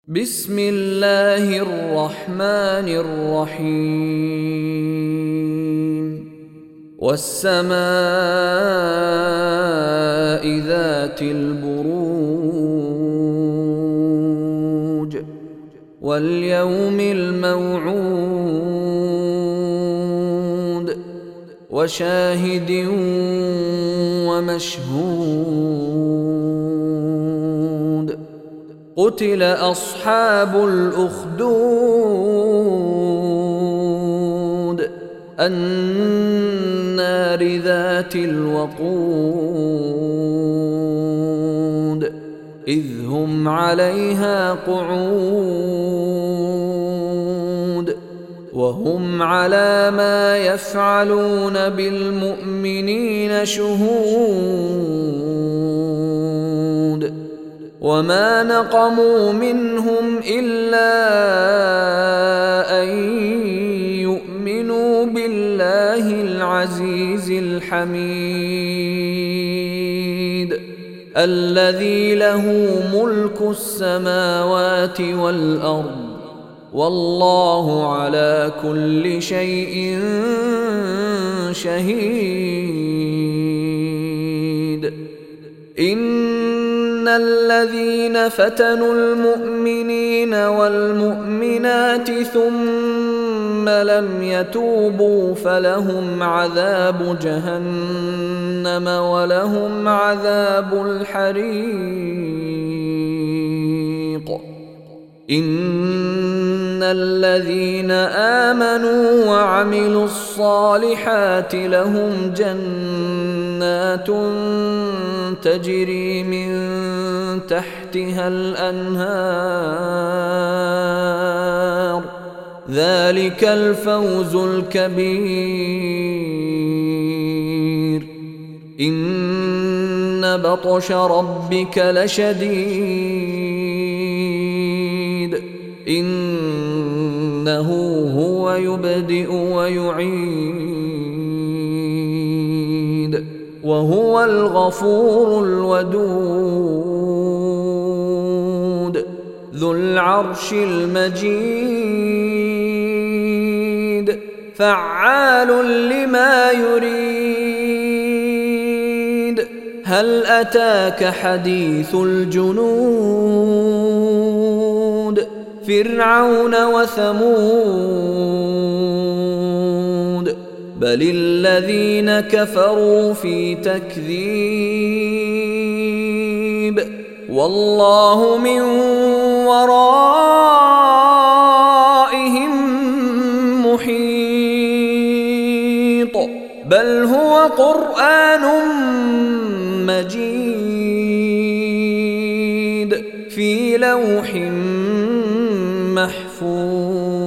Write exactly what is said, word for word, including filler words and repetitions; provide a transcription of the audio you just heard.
بسم الله الرحمن الرحيم والسماء ذات البروج واليوم الموعود وشاهد ومشهود قتل أصحاب الأخدود النار ذات الوقود إذ هم عليها قعود وهم على ما يفعلون بالمؤمنين شهود وما نقموا منهم إلا أن يؤمنوا بالله العزيز الحميد الذي له ملك السماوات والأرض والله على كل شيء شهيد. إن الذين فتنوا المؤمنين والمؤمنات ثم لم يتوبوا فلهم عذاب جهنم ولهم عذاب الحريق. إن الذين آمنوا وعملوا الصالحات لهم جنات تجري من تحتها الأنهار ذلك الفوز الكبير. إن بطش ربك لشديد إنه هو يبدئ ويعيد وهو الغفور الودود ذو العرش المجيد فعال لما يريد. هل أتاك حديث الجنود فرعون وثمود بل الذين كفروا في تكذيب والله من ورائهم محيط بل هو قرآن مجيد في لوح محفوظ.